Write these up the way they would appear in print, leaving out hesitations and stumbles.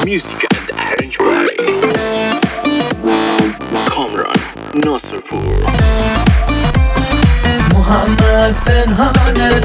Music and arranged by Kamran Nasrpour. محمد پنهانه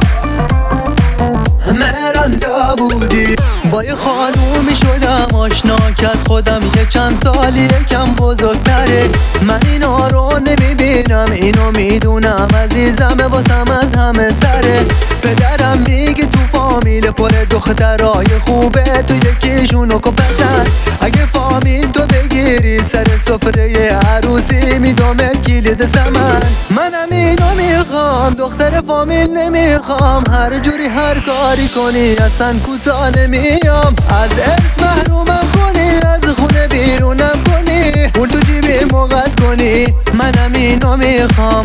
مهران داوودی. با یه خانومی شدم آشنا که از خودم یه چند سالی یکم بزرگتره. من اینا رو نمیبینم، اینو میدونم عزیزمه واسم از همه سره. پدرم میگه تو فامیل پر دخترای خوبه، تو یکیشونو که پسند. اگه فامیل تو بگیری سر سفره عروسی میدامت کلید زمن. منم اینو میخوام، دختر فامیل نمیخوام. هر جوری هر کاری کنی اصلا کوتاه نمیام. از ارث محرومم کنی، از خونه بیرونم کنی، پول تو جیبی موقت کنی. منم اینو میخوام.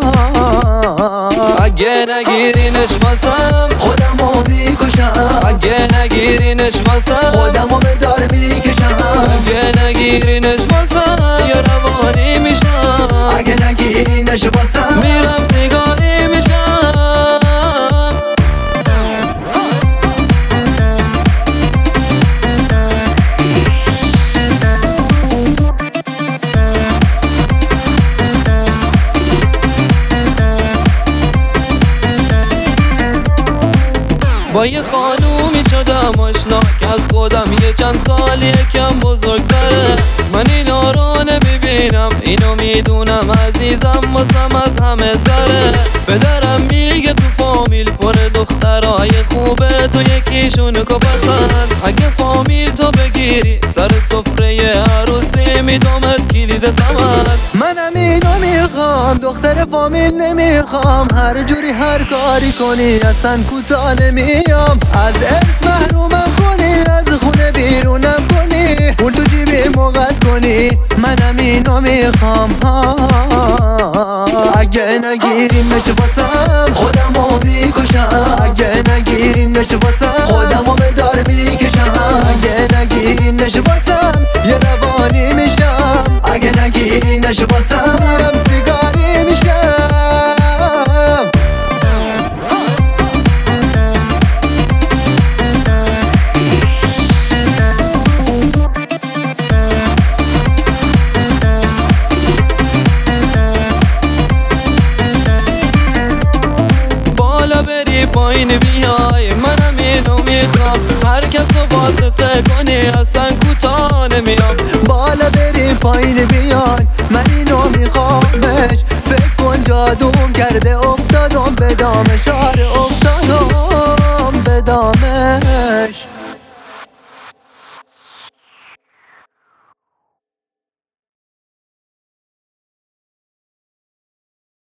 اگه نگیرینش واسم خودمو میکشم. اگه نگیرینش واسم خودمو به دار میکشم. اگه نگیرینش واسم یه روانی میشم. اگه نگیرینش واسم میرم سیگاری میشم. با یه خانومی شدم آشنا که از خودم یه چند سالی یکم بزرگتره. من اینا رو نمیبینم، اینو میدونم عزیزم واسم از همه سره. پدرم میگه تو فامیل پر دخترای خوبه، تو یکیشونو که پسند. اگه فامیل تو بگیری سر سفره عروسی میدامت کلید زمن. منم اینو میخوام، دختر فامیل نمیخوام. هر جوری هر کاری کنی اصلا کوتاه نمیام. از ارث محرومم کنی، از خونه بیرونم کنی، پول تو جیبی موقت کنی. منم اینو میخوام. اگه نگیریمش واسم خودمو میکشم. اگه نگیرینش واسم خودمو به دار میکشم. اگه نگیرینش واسم یه روانی میشم. اگه نگیرینش واسم میرم سیگاری میشم. بالا بری پایین بیای، منم اینو میخوام. هر کس رو واسطه کنی اصلا کوتاه نمیام. بالا بری پایین بیای، من اینو میخوامش. فکر کن جادوم کرده افتادم به دامش. آره افتادم به دامش.